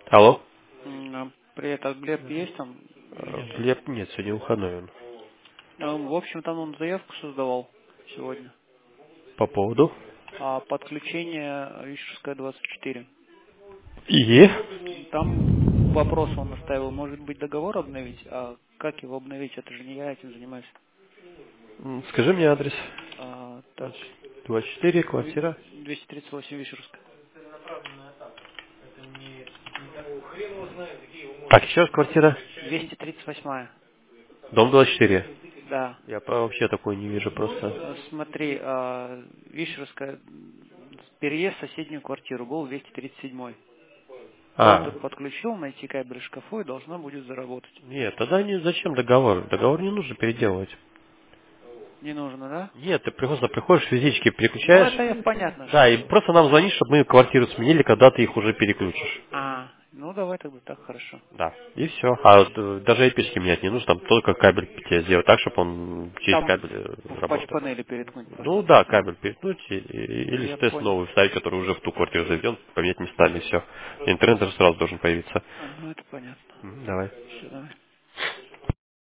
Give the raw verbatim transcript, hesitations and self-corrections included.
Алло? М, а, Привет, а Глеб есть там или Э, нет? Глеб, нет, сегодня выходной он. А, В общем, там он заявку создавал сегодня. По поводу? А подключение Вишерская двадцать четыре. И? Там вопрос он оставил, может быть договор обновить, а как его обновить, это же не я этим занимаюсь. М, Скажи мне адрес. А, так, двадцать четыре, Ви- квартира. двести тридцать восемь Вишерская. Так, еще раз квартира. двести тридцать восемь. Дом двадцать четыре. Да. Я по- вообще такой не вижу Э, просто. Смотри, а, Вишерская, м, переезд в соседнюю квартиру был двести тридцать семь. Он А, тут подключил, найти кабель в шкафу и должна будет заработать. нет, тогда не, зачем договор? Договор не нужно переделывать. Не нужно, да? Нет, ты просто приходишь, физически Ну, переключаешь. это я понятно, Да, и что... просто нам звонишь, чтобы мы квартиру сменили, когда ты их уже переключишь. А, ну давай тогда так, хорошо. Да. И все. А вот, э, даже эпички менять не нужно, там только кабель тебе сделать так, чтобы он через Там кабель э, в работал. патч-панели переткнуть Ну просто. да, Всё. кабель перетянуть и- и- или Я тест понял. новый вставить, который уже в ту квартиру зайдет, поменять местами, и все. Интернет даже сразу должен появиться. А, ну это понятно. Мгм, давай. Все, давай.